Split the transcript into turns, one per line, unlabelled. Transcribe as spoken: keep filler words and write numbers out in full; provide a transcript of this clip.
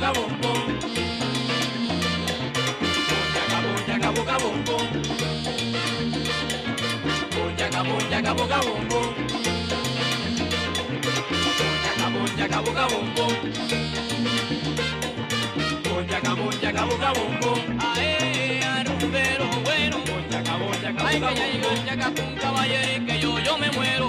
boca bombón. Boyaca, boyaca, boca bombón. Boyaca, boyaca, boca bombón. Boyaca, boyaca, boca bombón. Boyaca, boyaca, boca bombón. Ae, arumbero bueno. Boyaca, boyaca, boca bombón. Ay, que ya llegó el yacapún, caballero, y que yo, yo me muero.